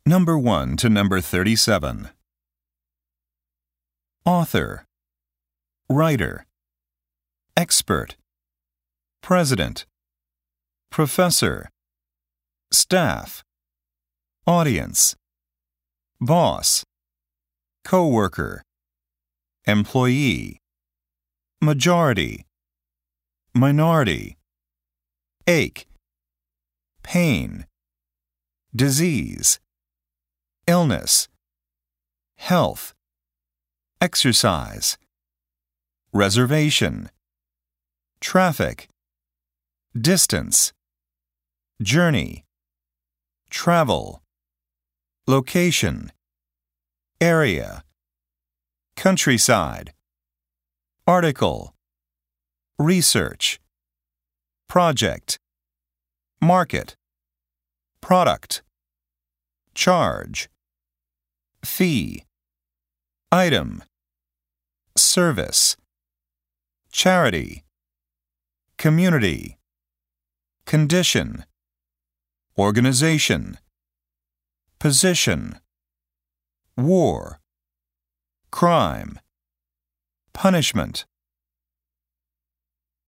Number 1 to number 37. Author, writer, expert, president, professor, staff, audience, boss, co-worker, employee, majority, minority, ache, pain, disease, illness, health, exercise, reservation, traffic, distance, journey, travel, location, area, countryside, article, research, project, market, product, charge, fee, item, service, charity, community, condition, organization, position, war, crime, punishment,